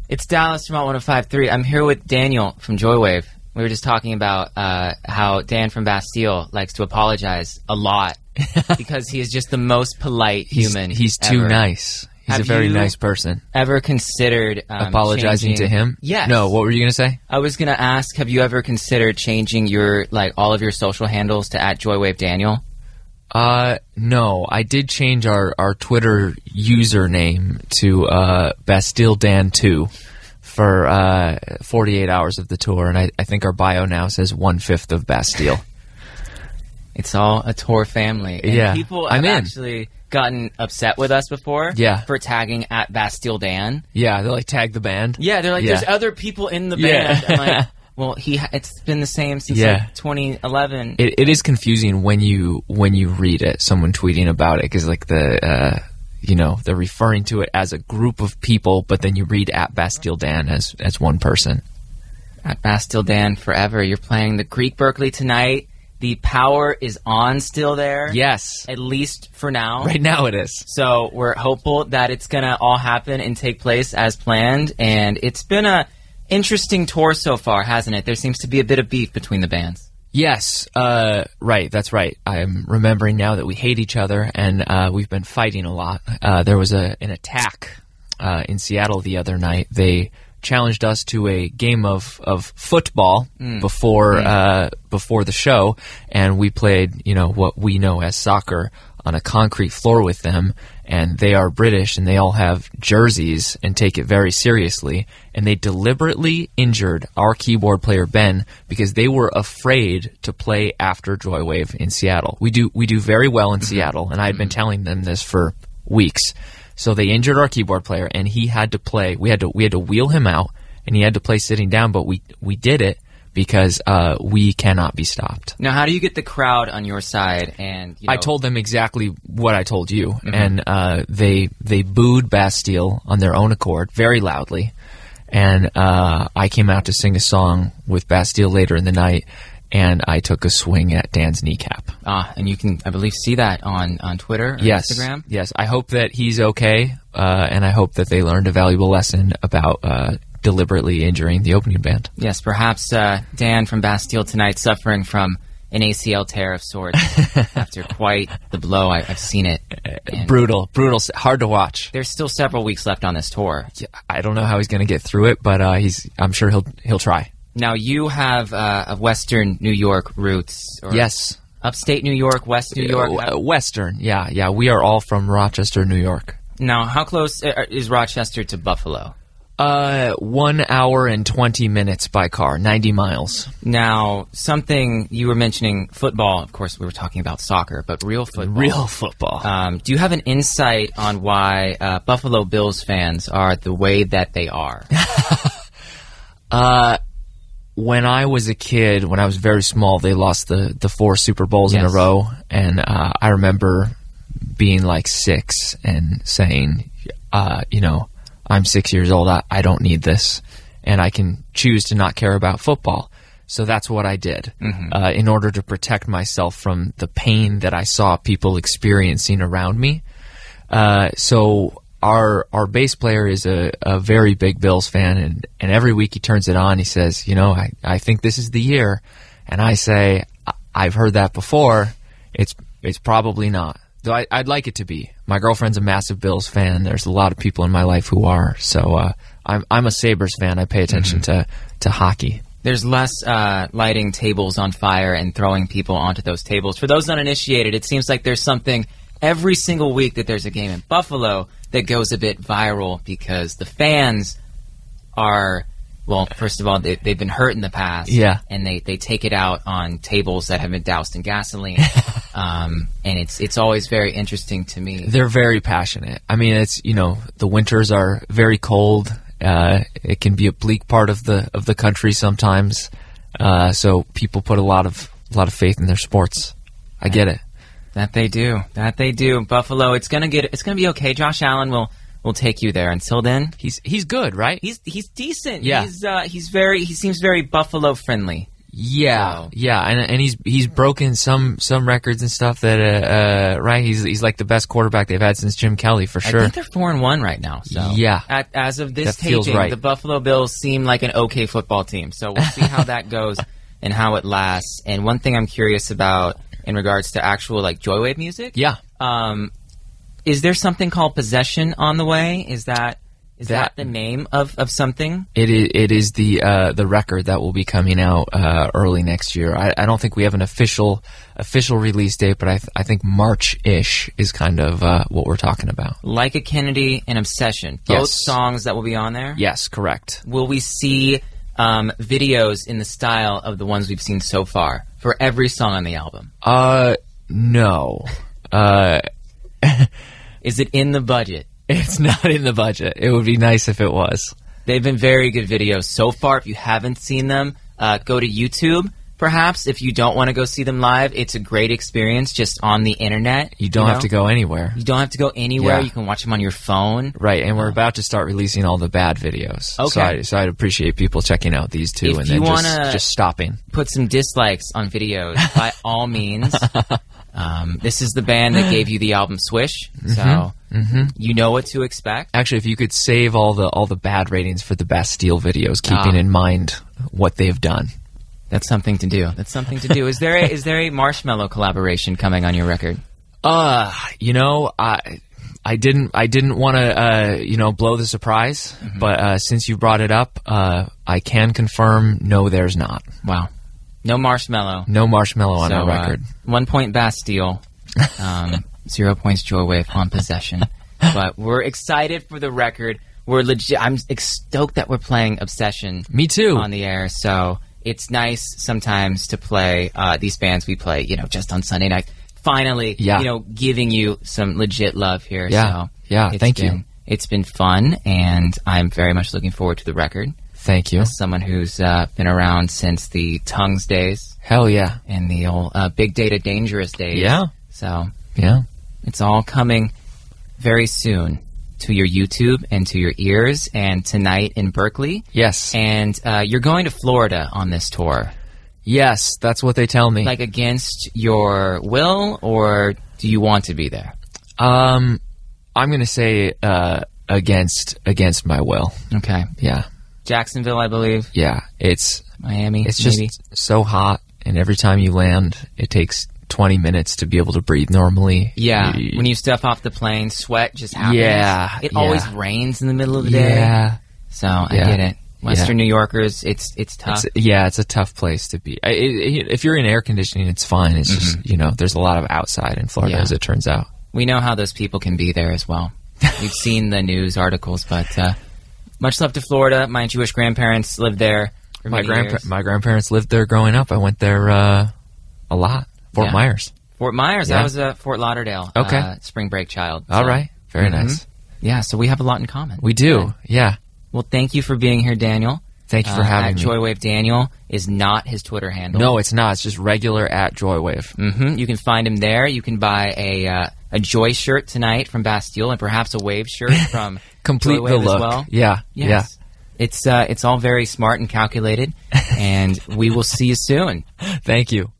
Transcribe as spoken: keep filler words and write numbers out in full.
It's Dallas from one oh five point three. I'm here with Daniel from Joywave. We were just talking about uh, how Dan from Bastille likes to apologize a lot because he is just the most polite human. He's, he's too ever. nice. He's Have a very you nice person. Ever considered um, apologizing changing... to him? Yes. No, what were you going to say? I was going to ask, have you ever considered changing your like all of your social handles to at Joywave Daniel? Uh, no. I did change our, our Twitter username to uh, Bastille Dan two for uh, forty-eight hours of the tour, and I, I think our bio now says one-fifth of Bastille. It's all a tour family. And yeah. people have I'm in. actually gotten upset with us before yeah. for tagging at Bastille Dan. Yeah, they like tag the band. Yeah, they're like, yeah. there's other people in the yeah. band. I'm like, well, he it's been the same since yeah. like twenty eleven. It, it is confusing when you when you read it, someone tweeting about it, because like the uh, you know they're referring to it as a group of people, but then you read at Bastille Dan as as one person. At Bastille Dan forever. You're playing the Greek Berkeley tonight. The power is on still there. Yes, at least for now. Right now it is. So we're hopeful that it's gonna all happen and take place as planned. And it's been a interesting tour so far, hasn't it? There seems to be a bit of beef between the bands. Yes, uh, right, that's right. I'm remembering now that we hate each other, and uh, we've been fighting a lot. Uh, there was a, an attack uh, in Seattle the other night. They challenged us to a game of, of football mm. before mm. Uh, before the show, and we played, you know, what we know as soccer on a concrete floor with them, and they are British, and they all have jerseys and take it very seriously, and they deliberately injured our keyboard player, Ben, because they were afraid to play after Joywave in Seattle. We do we do very well in Seattle, and I had been telling them this for weeks. So they injured our keyboard player, and he had to play. We had to we had to wheel him out, and he had to play sitting down, but we, we did it because uh, we cannot be stopped. Now, how do you get the crowd on your side? And you know, I told them exactly what I told you, mm-hmm. and uh, they they booed Bastille on their own accord very loudly, and uh, I came out to sing a song with Bastille later in the night, and I took a swing at Dan's kneecap. Ah, and you can, I believe, see that on, on Twitter or yes. Instagram? Yes, I hope that he's okay, uh, and I hope that they learned a valuable lesson about uh, deliberately injuring the opening band. Yes, perhaps uh, Dan from Bastille tonight suffering from an A C L tear of sorts after quite the blow. I, I've seen it. And brutal, brutal, hard to watch. There's still several weeks left on this tour. Yeah, I don't know how he's going to get through it, but uh, he's. I'm sure he'll he'll try. Now, you have uh, a Western New York roots. Or yes. Upstate New York, West New York? Uh, Western, yeah. Yeah, we are all from Rochester, New York. Now, how close is Rochester to Buffalo? Uh, one hour and twenty minutes by car, ninety miles. Now, something you were mentioning, football. Of course, we were talking about soccer, but real football. Real football. Um, do you have an insight on why uh, Buffalo Bills fans are the way that they are? uh... When I was a kid, when I was very small, they lost the, the four Super Bowls yes. in a row. And uh, I remember being like six and saying, uh, you know, I'm six years old. I, I don't need this. And I can choose to not care about football. So that's what I did mm-hmm. uh, in order to protect myself from the pain that I saw people experiencing around me. Uh, so Our our bass player is a, a very big Bills fan, and, and every week he turns it on. He says, you know, I, I think this is the year. And I say, I've heard that before. It's it's probably not. Though I, I'd like it to be. My girlfriend's a massive Bills fan. There's a lot of people in my life who are. So uh, I'm I'm a Sabres fan. I pay attention mm-hmm. to, to hockey. There's less uh, lighting tables on fire and throwing people onto those tables. For those uninitiated, it seems like there's something every single week that there's a game in Buffalo that goes a bit viral because the fans are, well, first of all, they, they've been hurt in the past. Yeah. And they, they take it out on tables that have been doused in gasoline. um, and it's it's always very interesting to me. They're very passionate. I mean, it's, you know, the winters are very cold. Uh, it can be a bleak part of the of the country sometimes. Uh, so people put a lot of a lot of faith in their sports. I get it. That they do. That they do. Buffalo, it's gonna get. It's gonna be okay. Josh Allen will will take you there. Until then, he's he's good, right? He's he's decent. Yeah. He's uh, he's very. He seems very Buffalo friendly. Yeah, So- yeah, and and he's he's broken some some records and stuff that uh, uh right. He's he's like the best quarterback they've had since Jim Kelly for I sure. think they're four and one right now. So Yeah. at, as of this That feels taping, right. the Buffalo Bills seem like an okay football team. So we'll see how that goes and how it lasts. And one thing I'm curious about in regards to actual like Joywave music, Yeah, um, is there something called Possession on the way? Is that is that, That- the name of, of something? it is it is the uh, the record that will be coming out uh, early next year. I, I don't think we have an official official release date, but I th- I think March ish is kind of uh, what we're talking about. Like a Kennedy and Obsession, both Yes. songs that will be on there. Yes, correct. Will we see um, videos in the style of the ones we've seen so far for every song on the album? Uh, no, uh, Is it in the budget? it's not in the budget. It would be nice if it was. They've been very good videos so far. If you haven't seen them, uh, go to YouTube. Perhaps if you don't want to go see them live, it's a great experience just on the internet. You don't know? have to go anywhere. You don't have to go anywhere. Yeah. You can watch them on your phone. Right, and we're about to start releasing all the bad videos. Okay. So, I, so I'd appreciate people checking out these two If and you then just, wanna- just stopping. Put some dislikes on videos by all means. Um, this is the band that gave you the album Swish, so you know what to expect. Actually, if you could save all the all the bad ratings for the Bastille videos, keeping Ah. in mind what they've done. That's something to do. That's something to do. Is there a, is there a Marshmello collaboration coming on your record? Uh, you know, I I didn't I didn't want to uh, you know blow the surprise, but uh, since you brought it up, uh, I can confirm no, there's not. Wow, no Marshmello. No Marshmello on So, our record. Uh, one point Bastille, um, zero points Joywave on Possession. But we're excited for the record. We're legit. I'm ex- stoked that we're playing Obsession Me too. on the air. So it's nice sometimes to play uh, these bands we play, you know, just on Sunday night. Finally, Yeah. you know, giving you some legit love here. Yeah. So Yeah, it's thank you. been- It's been fun, and I'm very much looking forward to the record. Thank you. As someone who's uh, been around since the Tongues days Hell yeah. and the old uh, Big Data Dangerous days. Yeah. So Yeah. it's all coming very soon to your YouTube and to your ears, and tonight in Berkeley. Yes. And uh, you're going to Florida on this tour, Yes, that's what they tell me. like against your will, or do you want to be there? Um, I'm gonna say uh, against against my will. Okay. Yeah, Jacksonville, I believe. yeah. It's Miami, it's just maybe. so hot, and every time you land, it takes twenty minutes to be able to breathe normally. Yeah, Y- when you step off the plane, sweat just happens. Yeah, It yeah. always rains in the middle of the day. yeah, So I Yeah. get it. Western New Yorkers, it's it's tough. it's, yeah. It's a tough place to be. I, it, if you're in air conditioning, it's fine. It's just you know, there's a lot of outside in Florida, Yeah. as it turns out. We know how those people can be there as well. We've seen the news articles, but uh, much love to Florida. My Jewish grandparents lived there for My many grandpa- years. my grandparents lived there growing up. I went there uh, a lot. Fort Yeah. Myers. Fort Myers. Yeah. I was a Fort Lauderdale Okay. uh, spring break child. All so- right, very Mhm. nice. Yeah, so we have a lot in common. We do. Good. Yeah. Well, thank you for being here, Daniel. Thank you for Uh, having at me. Joywave Daniel is not his Twitter handle. No, it's not. It's just regular at Joywave. hmm You can find him there. You can buy a uh, a Joy shirt tonight from Bastille, and perhaps a Wave shirt from Complete Joywave the as look. well. Yeah. Yes. It's uh, it's all very smart and calculated, and we will see you soon. Yeah. Thank you.